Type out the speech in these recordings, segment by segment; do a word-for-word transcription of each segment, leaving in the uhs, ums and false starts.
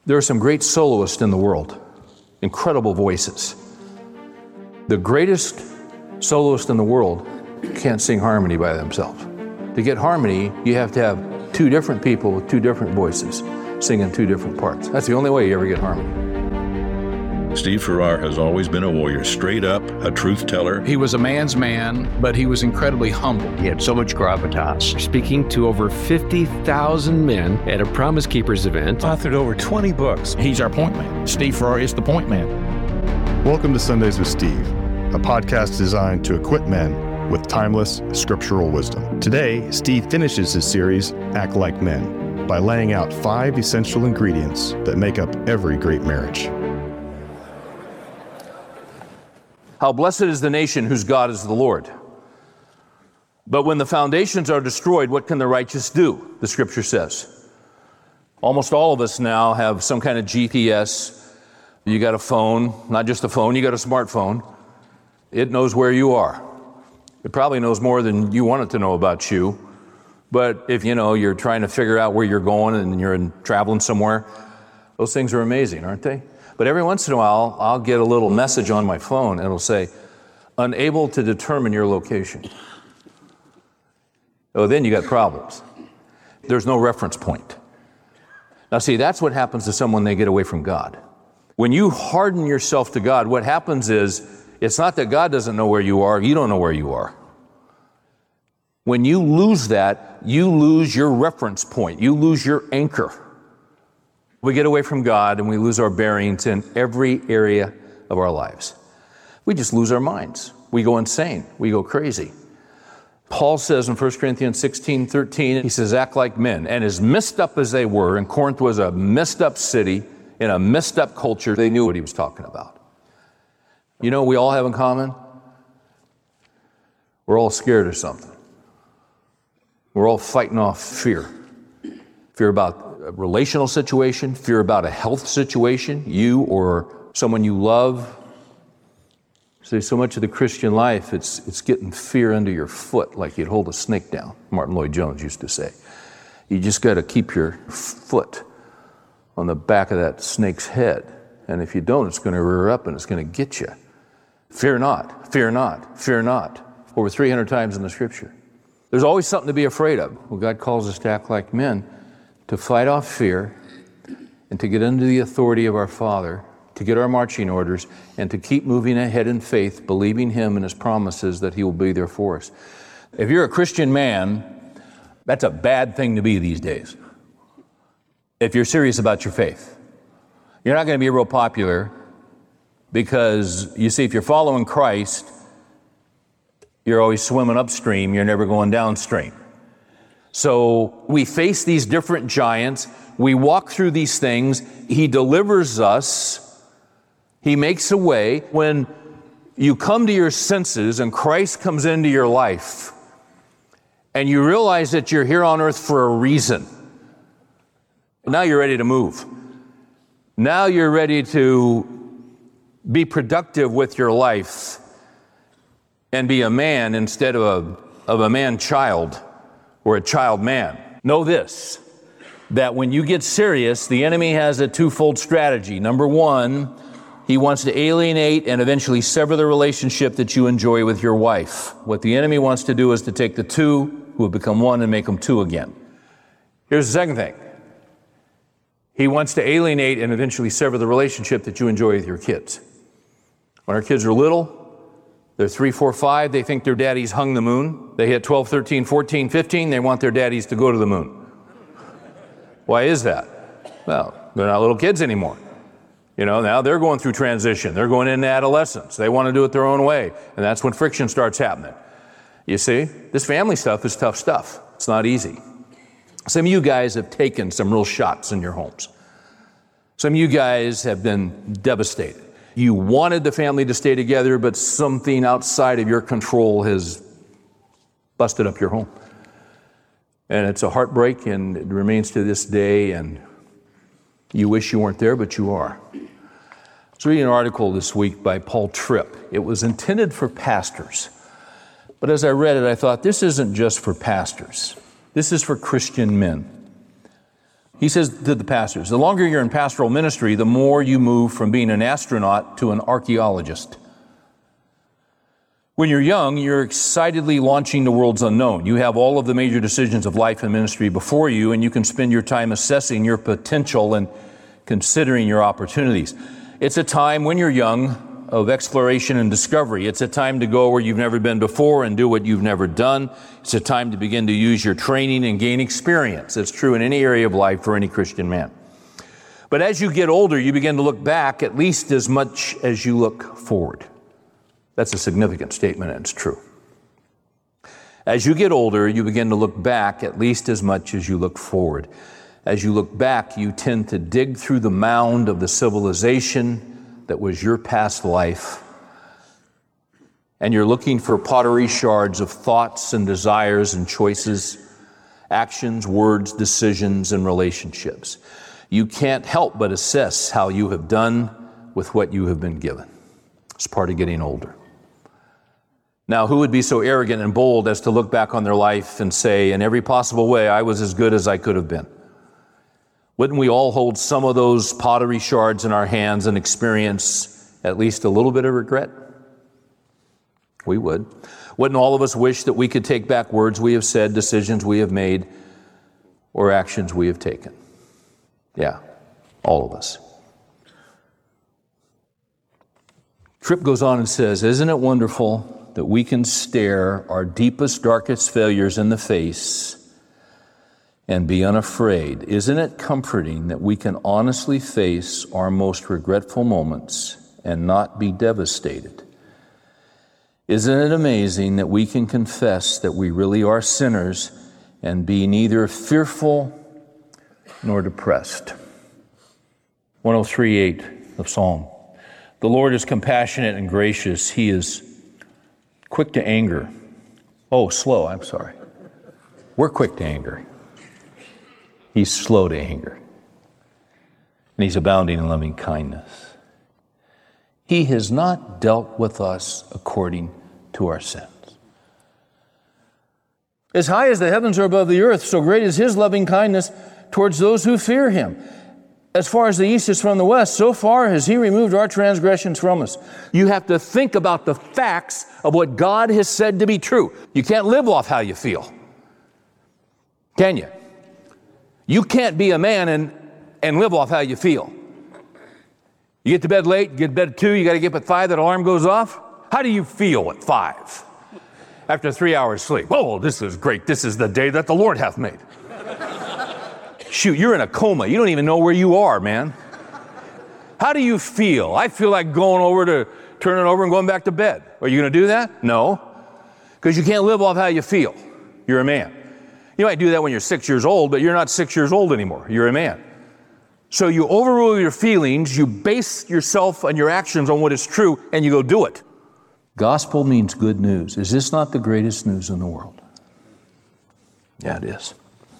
There are some great soloists in the world, incredible voices. The greatest soloist in the world can't sing harmony by themselves. To get harmony, you have to have two different people with two different voices singing two different parts. That's the only way you ever get harmony. Steve Farrar has always been a warrior, straight up, a truth teller. He was a man's man, but he was incredibly humble. He had so much gravitas. Speaking to over fifty thousand men at a Promise Keepers event. Authored over twenty books. He's our point man. Steve Farrar is the point man. Welcome to Sundays with Steve, a podcast designed to equip men with timeless scriptural wisdom. Today, Steve finishes his series, Act Like Men, by laying out five essential ingredients that make up every great marriage. How blessed is the nation whose God is the Lord. But when the foundations are destroyed, what can the righteous do? The scripture says. Almost all of us now have some kind of G P S. You got a phone, not just a phone, you got a smartphone. It knows where you are. It probably knows more than you want it to know about you. But if you know you're trying to figure out where you're going and you're in, traveling somewhere, those things are amazing, aren't they? But every once in a while, I'll get a little message on my phone and it'll say, unable to determine your location. Oh, then you got problems. There's no reference point. Now see, that's what happens to someone when they get away from God. When you harden yourself to God, what happens is, it's not that God doesn't know where you are, you don't know where you are. When you lose that, you lose your reference point, you lose your anchor. We get away from God and we lose our bearings in every area of our lives. We just lose our minds. We go insane. We go crazy. Paul says in First Corinthians sixteen thirteen, he says, act like men. And as messed up as they were, and Corinth was a messed up city in a messed up culture, they knew what he was talking about. You know what we all have in common? We're all scared of something. We're all fighting off fear. Fear about a relational situation, fear about a health situation, you or someone you love. See, so much of the Christian life, it's it's getting fear under your foot like you'd hold a snake down, Martin Lloyd-Jones used to say. You just got to keep your foot on the back of that snake's head. And if you don't, it's going to rear up and it's going to get you. Fear not, fear not, fear not. Over three hundred times in the scripture. There's always something to be afraid of. Well, God calls us to act like men, to fight off fear, and to get under the authority of our Father, to get our marching orders, and to keep moving ahead in faith, believing Him and His promises that He will be there for us. If you're a Christian man, that's a bad thing to be these days. If you're serious about your faith. You're not going to be real popular because, you see, if you're following Christ, you're always swimming upstream, you're never going downstream. So we face these different giants, we walk through these things, He delivers us, He makes a way. When you come to your senses and Christ comes into your life, and you realize that you're here on earth for a reason, now you're ready to move. Now you're ready to be productive with your life and be a man instead of a, of a man-child. Or a child man. Know this, that when you get serious, the enemy has a twofold strategy. Number one, he wants to alienate and eventually sever the relationship that you enjoy with your wife. What the enemy wants to do is to take the two who have become one and make them two again. Here's the second thing. He wants to alienate and eventually sever the relationship that you enjoy with your kids. When our kids are little, they're three, four, five, they think their daddies hung the moon. They hit twelve, thirteen, fourteen, fifteen, they want their daddies to go to the moon. Why is that? Well, they're not little kids anymore. You know, now they're going through transition. They're going into adolescence. They want to do it their own way. And that's when friction starts happening. You see, this family stuff is tough stuff. It's not easy. Some of you guys have taken some real shots in your homes. Some of you guys have been devastated. You wanted the family to stay together, but something outside of your control has busted up your home. And it's a heartbreak, and it remains to this day, and you wish you weren't there, but you are. I was reading an article this week by Paul Tripp. It was intended for pastors. But as I read it, I thought, this isn't just for pastors. This is for Christian men. He says to the pastors, the longer you're in pastoral ministry, the more you move from being an astronaut to an archaeologist. When you're young, you're excitedly launching the world's unknown. You have all of the major decisions of life and ministry before you, and you can spend your time assessing your potential and considering your opportunities. It's a time when you're young of exploration and discovery. It's a time to go where you've never been before and do what you've never done. It's a time to begin to use your training and gain experience. It's true in any area of life for any Christian man. But as you get older, you begin to look back at least as much as you look forward. That's a significant statement, and it's true. As you get older, you begin to look back at least as much as you look forward. As you look back, you tend to dig through the mound of the civilization that was your past life, and you're looking for pottery shards of thoughts and desires and choices, actions, words, decisions, and relationships. You can't help but assess how you have done with what you have been given. It's part of getting older. Now, who would be so arrogant and bold as to look back on their life and say, in every possible way, I was as good as I could have been? Wouldn't we all hold some of those pottery shards in our hands and experience at least a little bit of regret? We would. Wouldn't all of us wish that we could take back words we have said, decisions we have made, or actions we have taken? Yeah, all of us. Tripp goes on and says, isn't it wonderful that we can stare our deepest, darkest failures in the face and be unafraid? Isn't it comforting that we can honestly face our most regretful moments and not be devastated? Isn't it amazing that we can confess that we really are sinners and be neither fearful nor depressed? one oh three eight of Psalm. The Lord is compassionate and gracious. He is quick to anger. Oh, slow, I'm sorry. We're quick to anger. He's slow to anger, and he's abounding in loving kindness. He has not dealt with us according to our sins. As high as the heavens are above the earth, so great is his loving kindness towards those who fear him. As far as the east is from the west, so far has he removed our transgressions from us. You have to think about the facts of what God has said to be true. You can't live off how you feel, can you? You can't be a man and, and live off how you feel. You get to bed late, you get to bed at two, you got to get up at five, that alarm goes off. How do you feel at five? After three hours sleep. Oh, this is great. This is the day that the Lord hath made. Shoot, you're in a coma. You don't even know where you are, man. How do you feel? I feel like going over to, turning over and going back to bed. Are you going to do that? No. Because you can't live off how you feel. You're a man. You might do that when you're six years old, but you're not six years old anymore. You're a man. So you overrule your feelings, you base yourself and your actions on what is true, and you go do it. Gospel means good news. Is this not the greatest news in the world? Yeah, it is.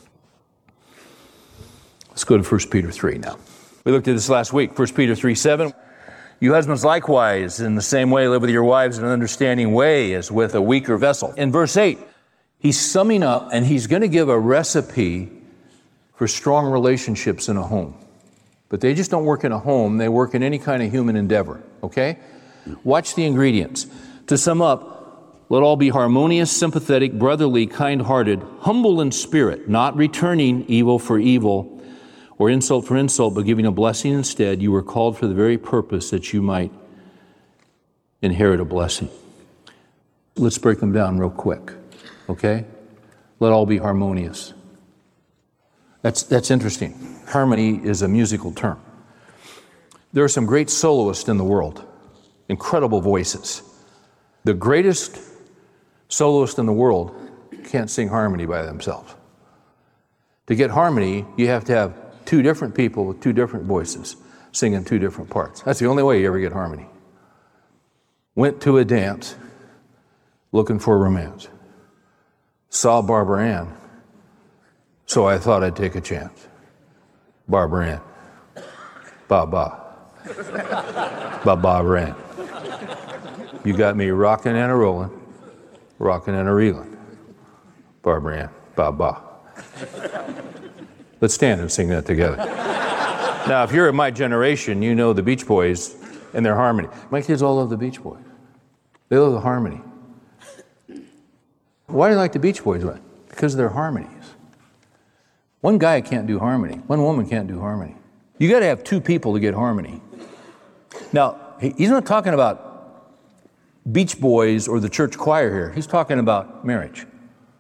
Let's go to First Peter three now. We looked at this last week. First Peter three seven. You husbands likewise, in the same way, live with your wives in an understanding way as with a weaker vessel. In verse eight, he's summing up, and he's going to give a recipe for strong relationships in a home. But they just don't work in a home. They work in any kind of human endeavor, okay? Watch the ingredients. To sum up, let all be harmonious, sympathetic, brotherly, kind-hearted, humble in spirit, not returning evil for evil or insult for insult, but giving a blessing instead. You were called for the very purpose that you might inherit a blessing. Let's break them down real quick, okay? Let all be harmonious. That's, that's interesting. Harmony is a musical term. There are some great soloists in the world, incredible voices. The greatest soloist in the world can't sing harmony by themselves. To get harmony, you have to have two different people with two different voices singing two different parts. That's the only way you ever get harmony. Went to a dance looking for romance. Saw Barbara Ann, so I thought I'd take a chance. Barbara Ann. Ba-ba. Ba-ba-Barbara Ann. You got me rocking and a rolling, rocking and a reeling. Barbara Ann. Ba-ba. Let's stand and sing that together. Now, if you're of my generation, you know the Beach Boys and their harmony. My kids all love the Beach Boys. They love the harmony. Why do you like the Beach Boys? Because of their harmonies. One guy can't do harmony. One woman can't do harmony. You got to have two people to get harmony. Now, he's not talking about Beach Boys or the church choir here. He's talking about marriage.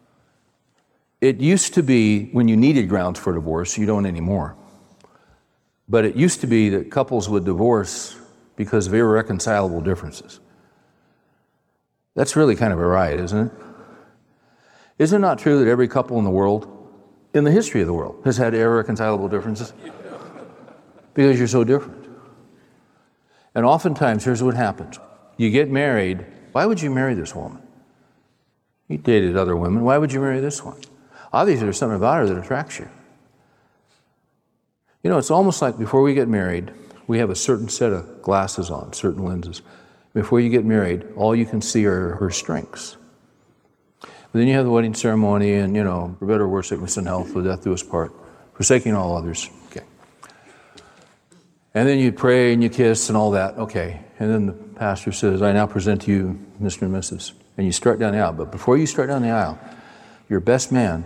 It used to be when you needed grounds for divorce, you don't anymore. But it used to be that couples would divorce because of irreconcilable differences. That's really kind of a riot, isn't it? Is it not true that every couple in the world, in the history of the world, has had irreconcilable differences? Because you're so different. And oftentimes, here's what happens. You get married. Why would you marry this woman? You dated other women. Why would you marry this one? Obviously, there's something about her that attracts you. You know, it's almost like before we get married, we have a certain set of glasses on, certain lenses. Before you get married, all you can see are her strengths. But then you have the wedding ceremony and, you know, for better or worse, sickness and health, till death do us part, forsaking all others. Okay. And then you pray and you kiss and all that. Okay. And then the pastor says, I now present to you Mister and Missus And you start down the aisle. But before you start down the aisle, your best man,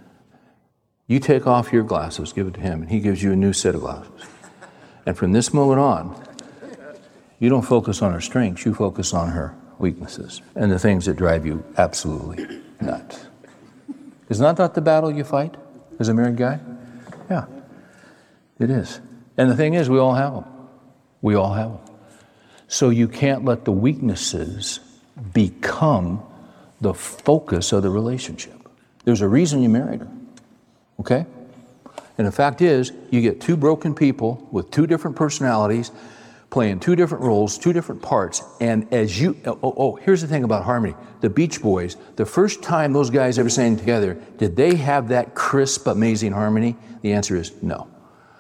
you take off your glasses, give it to him, and he gives you a new set of glasses. And from this moment on, you don't focus on her strengths, you focus on her weaknesses and the things that drive you absolutely nuts. Is not that the battle you fight as a married guy? Yeah, it is. And the thing is, we all have them. We all have them. So you can't let the weaknesses become the focus of the relationship. There's a reason you married her, okay? And the fact is, you get two broken people with two different personalities, playing two different roles, two different parts, and as you, oh, oh, here's the thing about harmony. The Beach Boys, the first time those guys ever sang together, did they have that crisp, amazing harmony? The answer is no.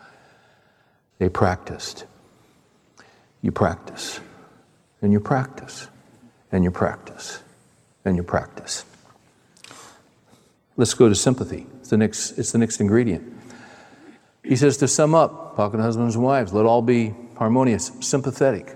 They practiced. You practice, and you practice, and you practice, and you practice. Let's go to sympathy. It's the next, it's the next ingredient. He says to sum up, talking to husbands and wives, let all be harmonious, sympathetic.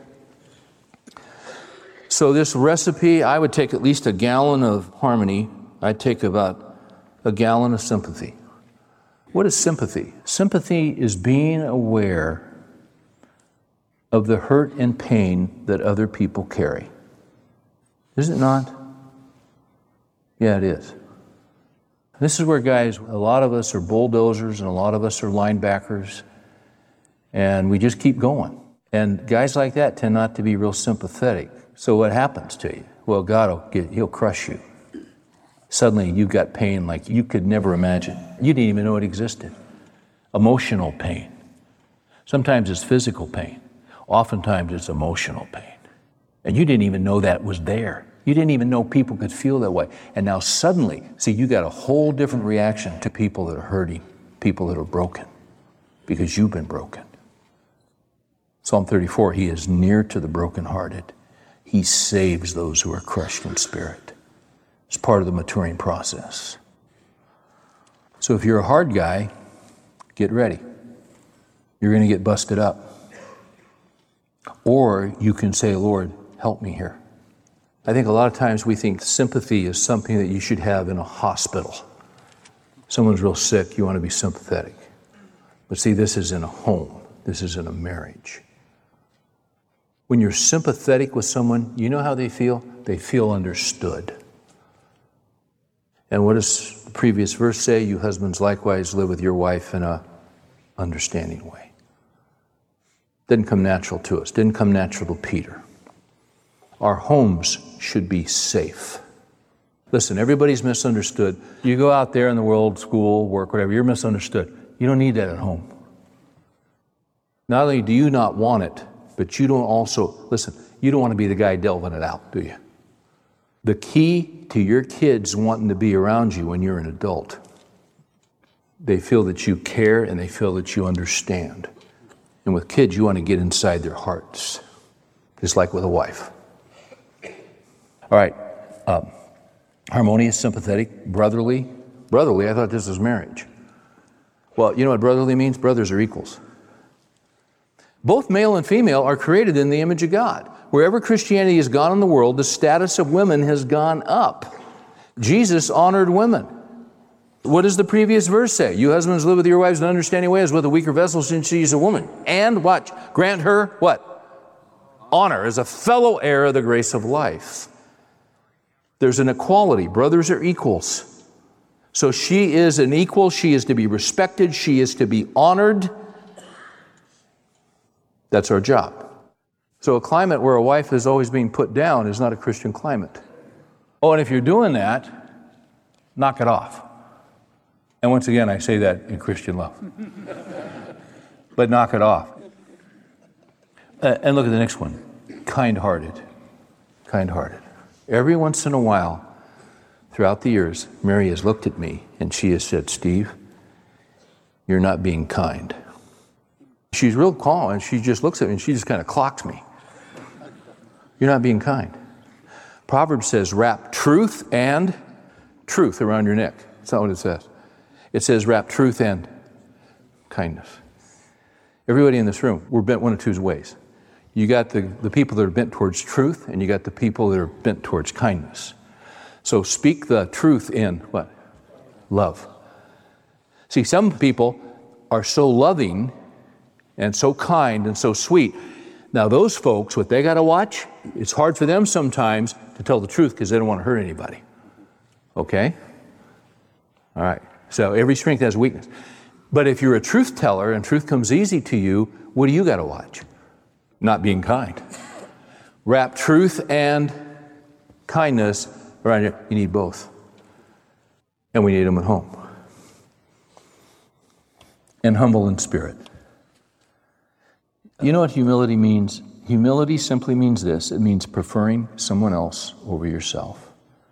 So this recipe, I would take at least a gallon of harmony. I'd take about a gallon of sympathy. What is sympathy? Sympathy is being aware of the hurt and pain that other people carry. Is it not? Yeah, it is. This is where, guys, a lot of us are bulldozers and a lot of us are linebackers, and we just keep going. And guys like that tend not to be real sympathetic. So what happens to you? Well, God will get, he'll crush you. Suddenly you've got pain like you could never imagine. You didn't even know it existed. Emotional pain. Sometimes it's physical pain. Oftentimes it's emotional pain. And you didn't even know that was there. You didn't even know people could feel that way. And now suddenly, see, you got a whole different reaction to people that are hurting, people that are broken, because you've been broken. Psalm thirty-four, he is near to the brokenhearted. He saves those who are crushed in spirit. It's part of the maturing process. So if you're a hard guy, get ready. You're going to get busted up. Or you can say, Lord, help me here. I think a lot of times we think sympathy is something that you should have in a hospital. Someone's real sick, you want to be sympathetic. But see, this is in a home. This is in a marriage. When you're sympathetic with someone, you know how they feel? They feel understood. And what does the previous verse say? You husbands likewise live with your wife in a understanding way. Didn't come natural to us. Didn't come natural to Peter. Our homes should be safe. Listen, everybody's misunderstood. You go out there in the world, school, work, whatever, you're misunderstood. You don't need that at home. Not only do you not want it, but you don't also, listen, you don't want to be the guy delving it out, do you? The key to your kids wanting to be around you when you're an adult, they feel that you care and they feel that you understand. And with kids, you want to get inside their hearts, just like with a wife. All right, um, harmonious, sympathetic, brotherly. Brotherly, I thought this was marriage. Well, you know what brotherly means? Brothers are equals. Both male and female are created in the image of God. Wherever Christianity has gone in the world, the status of women has gone up. Jesus honored women. What does the previous verse say? You husbands live with your wives in an understanding way as with a weaker vessel since she is a woman. And watch, grant her what? Honor as a fellow heir of the grace of life. There's an equality. Brothers are equals. So she is an equal. She is to be respected. She is to be honored. That's our job. So a climate where a wife is always being put down is not a Christian climate. Oh, and if you're doing that, knock it off. And once again, I say that in Christian love. But knock it off. Uh, and look at the next one. Kind-hearted. Kind-hearted. Every once in a while, throughout the years, Mary has looked at me and she has said, Steve, you're not being kind. She's real calm and she just looks at me and she just kind of clocks me. You're not being kind. Proverbs says, wrap truth and truth around your neck. That's not what it says. It says, wrap truth and kindness. Everybody in this room, we're bent one of two ways. You got the, the people that are bent towards truth, and you got the people that are bent towards kindness. So speak the truth in what? Love. See, some people are so loving and so kind and so sweet. Now those folks, what they got to watch, it's hard for them sometimes to tell the truth because they don't want to hurt anybody. Okay? All right. So every strength has weakness. But if you're a truth teller and truth comes easy to you, what do you got to watch? Not being kind. Wrap truth and kindness around you. You need both. And we need them at home. And humble in spirit. You know what humility means? Humility simply means this. It means preferring someone else over yourself.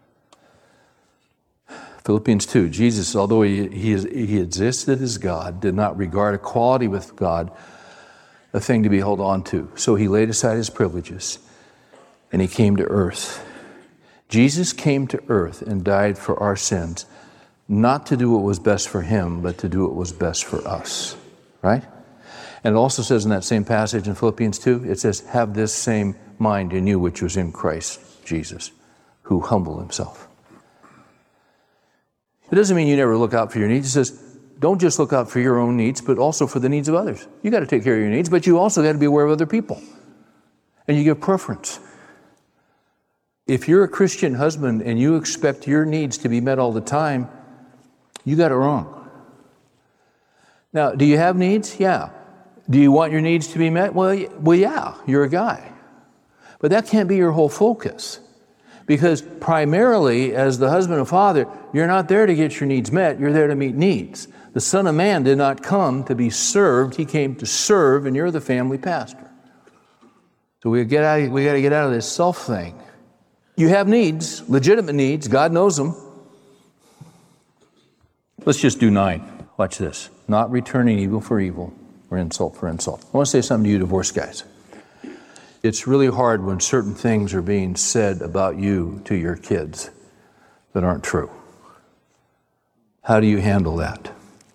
Philippians two, Jesus, although he, he, is, he existed as God, did not regard equality with God a thing to be held on to. So he laid aside his privileges and he came to earth. Jesus came to earth and died for our sins, not to do what was best for him, but to do what was best for us. Right? And it also says in that same passage in Philippians two, it says, have this same mind in you which was in Christ Jesus, who humbled himself. It doesn't mean you never look out for your needs. It says, don't just look out for your own needs, but also for the needs of others. You got to take care of your needs, but you also got to be aware of other people. And you give preference. If you're a Christian husband and you expect your needs to be met all the time, you got it wrong. Now, do you have needs? Yeah. Do you want your needs to be met? Well, well, yeah, you're a guy. But that can't be your whole focus. Because primarily, as the husband and father, you're not there to get your needs met, you're there to meet needs. The Son of Man did not come to be served, he came to serve, and you're the family pastor. So we get out, we got to get out of this self thing. You have needs, legitimate needs, God knows them. Let's just do nine. Watch this. Not returning evil for evil or insult for insult. I want to say something to you divorced guys. It's really hard when certain things are being said about you to your kids that aren't true. How do you handle that?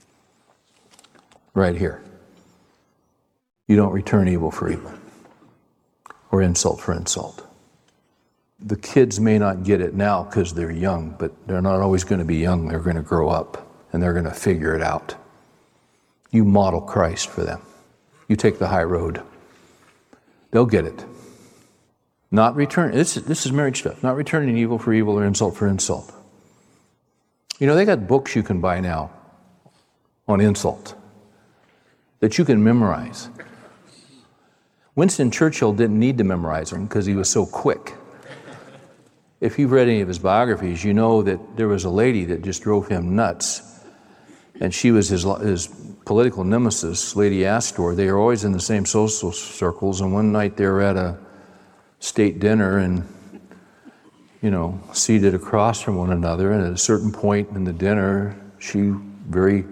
Right here. You don't return evil for evil or insult for insult. The kids may not get it now because they're young, but they're not always going to be young. They're going to grow up and they're going to figure it out. You model Christ for them. You take the high road. They'll get it. Not return. This is, this is marriage stuff. Not returning evil for evil or insult for insult. You know, they got books you can buy now on insult that you can memorize. Winston Churchill didn't need to memorize them because he was so quick. If you've read any of his biographies, you know that there was a lady that just drove him nuts. And she was his, his political nemesis, Lady Astor. They were always in the same social circles. And one night they were at a state dinner and, you know, seated across from one another. And at a certain point in the dinner, she very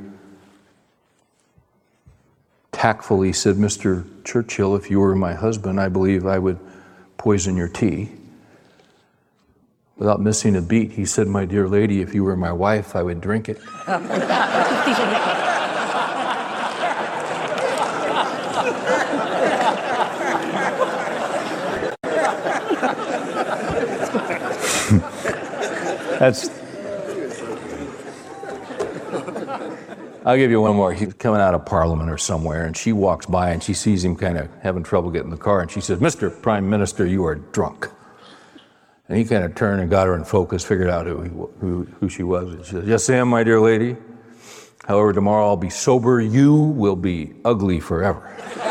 tactfully said, Mister Churchill, if you were my husband, I believe I would poison your tea. Without missing a beat, he said, my dear lady, if you were my wife, I would drink it. That's. I'll give you one more. He's coming out of Parliament or somewhere, and she walks by and she sees him kind of having trouble getting in the car, and she says, "Mister Prime Minister, you are drunk." And he kind of turned and got her in focus, figured out who, he, who, who she was. And she says, "Yes, I am, my dear lady. However, tomorrow I'll be sober. You will be ugly forever."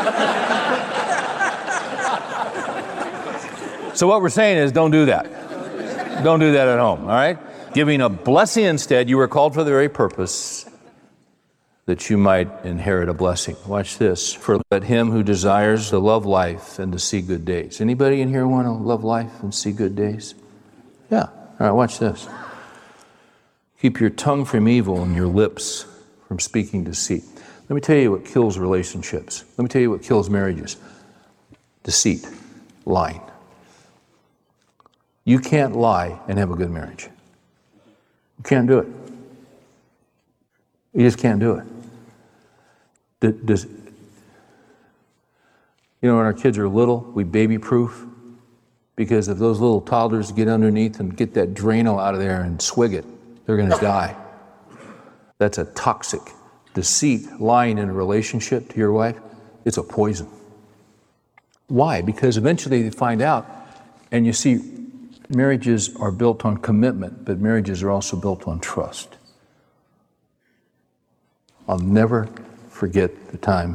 So what we're saying is, don't do that. Don't do that at home, all right? Giving a blessing instead. You were called for the very purpose that you might inherit a blessing. Watch this. "For let him who desires to love life and to see good days." Anybody in here want to love life and see good days? Yeah. All right, watch this. "Keep your tongue from evil and your lips from speaking deceit." Let me tell you what kills relationships. Let me tell you what kills marriages. Deceit. Lying. You can't lie and have a good marriage. You can't do it. You just can't do it. Does, you know, when our kids are little, we baby-proof, because if those little toddlers get underneath and get that Drano out of there and swig it, they're going to die. That's a toxic deceit, lying in a relationship to your wife. It's a poison. Why? Because eventually they find out, and you see, marriages are built on commitment, but marriages are also built on trust. I'll never forget the time,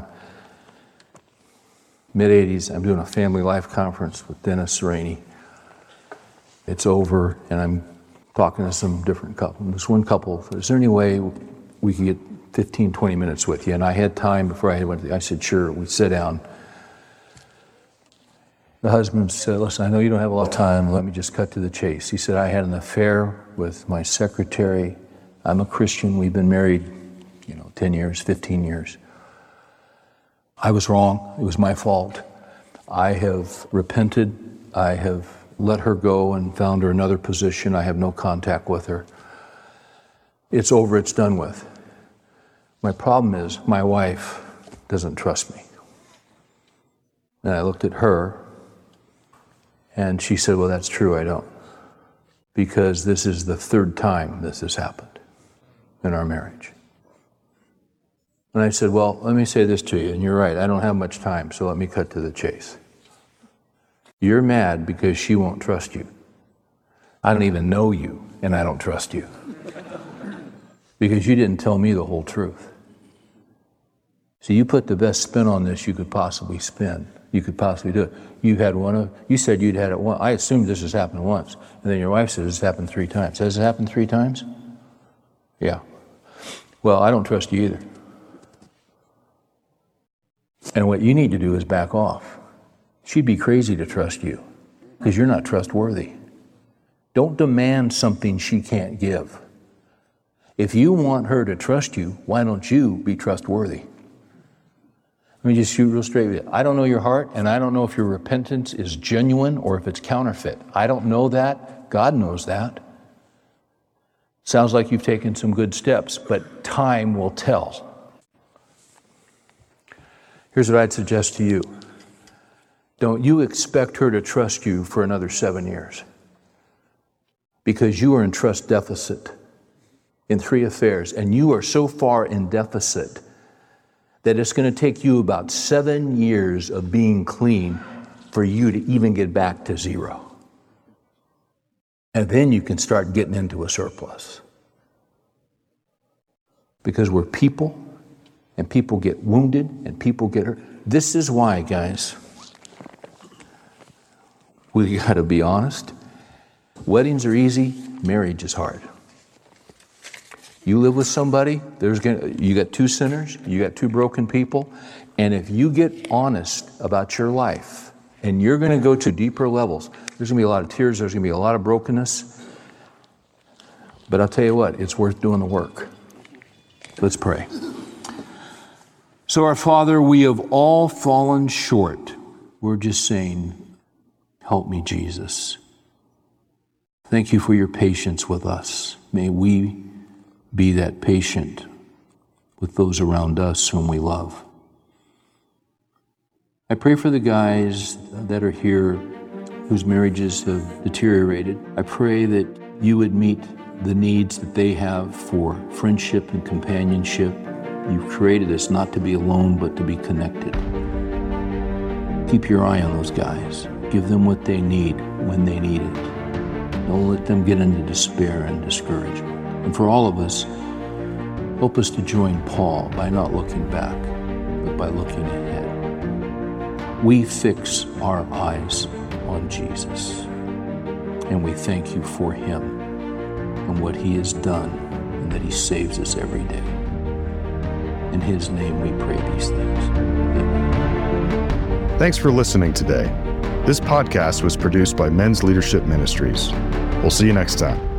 mid eighties, I'm doing a family life conference with Dennis Rainey. It's over, and I'm talking to some different couple. This one couple, is there any way we could get fifteen, twenty minutes with you? And I had time before I went, I said, sure. We sit down. The husband said, "Listen, I know you don't have a lot of time. Let me just cut to the chase." He said, "I had an affair with my secretary. I'm a Christian. We've been married, you know, ten years, fifteen years. I was wrong. It was my fault. I have repented. I have let her go and found her another position. I have no contact with her. It's over. It's done with. My problem is my wife doesn't trust me." And I looked at her, and she said, "Well, that's true, I don't. Because this is the third time this has happened in our marriage." And I said, "Well, let me say this to you, and you're right, I don't have much time, so let me cut to the chase. You're mad because she won't trust you. I don't even know you, and I don't trust you. Because you didn't tell me the whole truth. So you put the best spin on this you could possibly spin. You could possibly do it. You had one of, you said you'd had it once. I assumed this has happened once. And then your wife says it's happened three times. Has it happened three times? Yeah. Well, I don't trust you either. And what you need to do is back off. She'd be crazy to trust you because you're not trustworthy. Don't demand something she can't give. If you want her to trust you, why don't you be trustworthy? Let me just shoot real straight with you. I don't know your heart, and I don't know if your repentance is genuine or if it's counterfeit. I don't know that. God knows that. Sounds like you've taken some good steps, but time will tell. Here's what I'd suggest to you. Don't you expect her to trust you for another seven years. Because you are in trust deficit in three affairs, and you are so far in deficit that it's going to take you about seven years of being clean for you to even get back to zero. And then you can start getting into a surplus. Because we're people, and people get wounded, and people get hurt. This is why, guys, we got to be honest. Weddings are easy, marriage is hard. You live with somebody, there's gonna, you got two sinners, you got two broken people, and if you get honest about your life, and you're gonna go to deeper levels, there's gonna be a lot of tears, there's gonna be a lot of brokenness, but I'll tell you what, it's worth doing the work. Let's pray. So our Father, we have all fallen short. We're just saying, help me, Jesus. Thank you for your patience with us. May we be that patient with those around us whom we love. I pray for the guys that are here whose marriages have deteriorated. I pray that you would meet the needs that they have for friendship and companionship. You've created us not to be alone, but to be connected. Keep your eye on those guys. Give them what they need when they need it. Don't let them get into despair and discouragement. And for all of us, help us to join Paul by not looking back, but by looking ahead. We fix our eyes on Jesus, and we thank you for him and what he has done, and that he saves us every day. In his name we pray these things. Amen. Thanks for listening today. This podcast was produced by Men's Leadership Ministries. We'll see you next time.